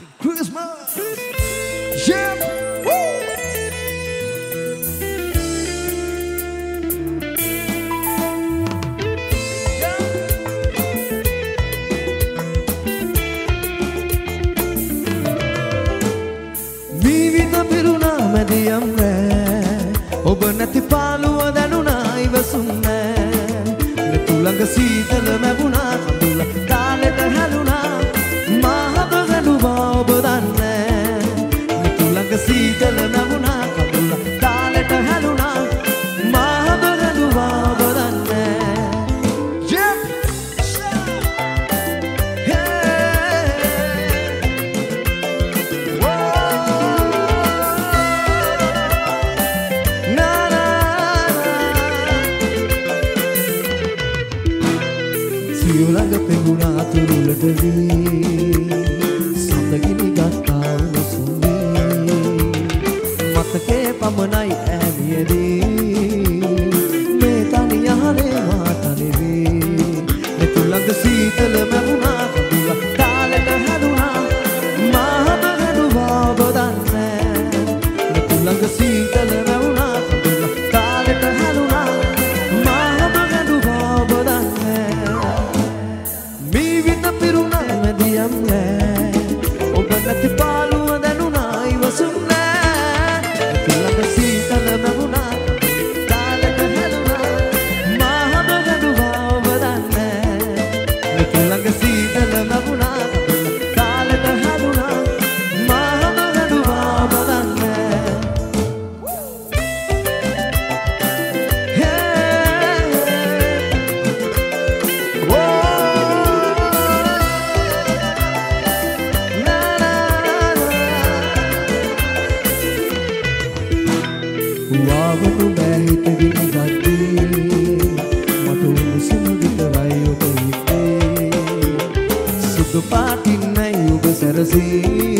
Christmas. Yeah. Woo. Vivinda piruna madiyam re oba nathi paluwa danuna iwasunne netulanga seetala mabuna kadula kaleta haluna maha galuwa oba danne netulanga seetala mabuna kadula kaleta haluna maha galuwa oba danne සියලඟ පෙඟුණා තුරුලට වී සඳගිනි ගත්තා උණුසුමේ මතකේ පමණයි ඈනියදී මේ තනි යහනේ මාතනෙවි මෙතුළඟ සීතල මැවුණා කඳුල කාලෙට හැදුණා මාහම හැදුවා ඔබ දන්නේ මෙතුළඟ සීතල මැවුණා කඳුල කාලෙට හැදුණා මාහම හැදුවා ඔබ දන්නේ ඔබ නැති පාළුව දැනුණා ඉවසුන්නේ තුලඟ සීතල මැවුණා කාලෙට හැදුණා මාහම ගැඩුවා ඔබ දන්නේ තුලඟ සීතල මැවුණා කාලෙට හැදුණා මාහම ගැඩුවා ඔබ දන්නේ වාවනු බැහිත ගිනි ගත්තේ මට උණුසුම විතරයි ඔබ හිතේ සුදු පාටින් නැයි ඔබ සැරසී